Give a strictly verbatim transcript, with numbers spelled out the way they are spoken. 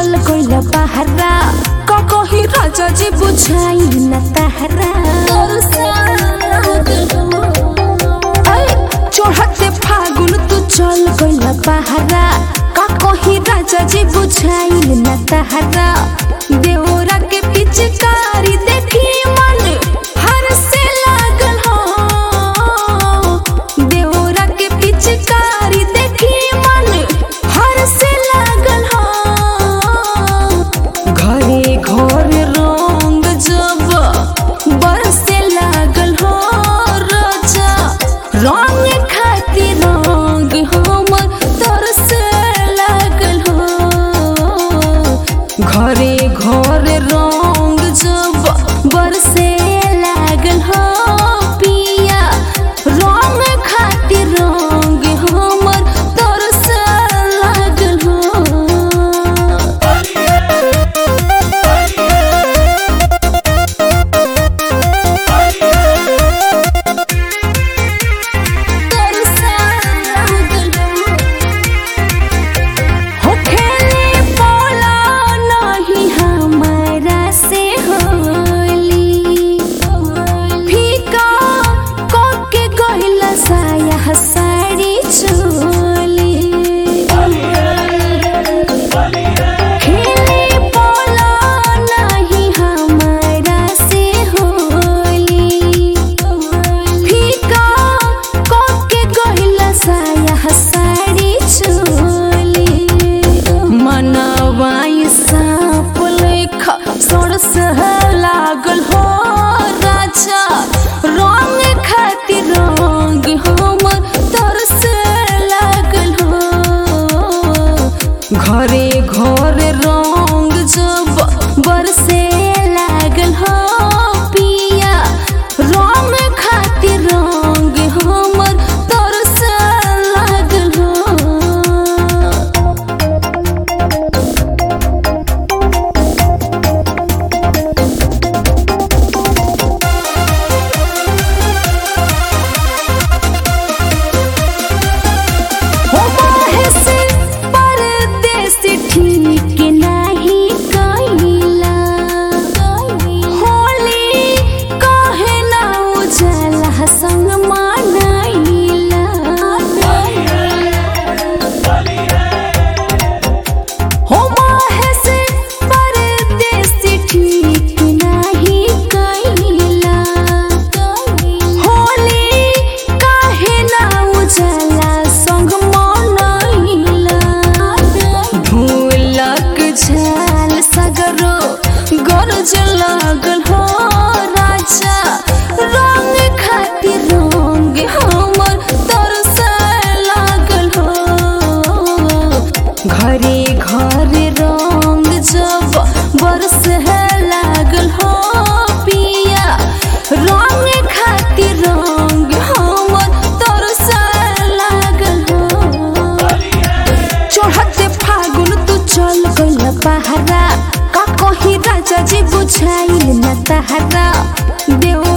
चल गइल बहरा का कही राजा जी बुझाई न तहरा चढ़ते फागुन तू चल गइल बहरा का कही राजा जी बुझाई न तहरा देवरा के पिचकारी देखी मन हर से लागल हो देवरा के पिचकारी देखी मन हर से लागल हो घरे घर रंग जब बरसे लागल हो राजा रंग खातिर रंग हमर तरसे लागल हो घरे घर रंग जब बरसे लागल हो पिया रंग खातिर रंग हमर तरसे लागल हो साड़ी चोली खेले बोला नहीं हमारा से होली फीका कोके गइला साया साड़ी चोली मनवाई साप लेखा सरस लागल हो राजा रंग खातिर रंग हमर तरसे लागल हो घरे घर रंग जब बरसे लागल हो पिया रंग खातिर रंग हमर तरसे लागल हो ठीक नहीं कइला होली कहे ना उजला संग मनाइला हो माहे से परदेसी ठीक नहीं कइला होली कहे ना उजला संग मनाइला ढोलक झाल सगरो गरज लागल हो राजा रंग खातिर रंग हमर तरसे लागल हो घरे घर रंग जब बरसे लागल हो पिया रंग खातिर रंग हमर तरसे लागल हो चढ़ते फागुन तू चल गइल बहरा का कही राजा जी बुझाइल न तहरा देव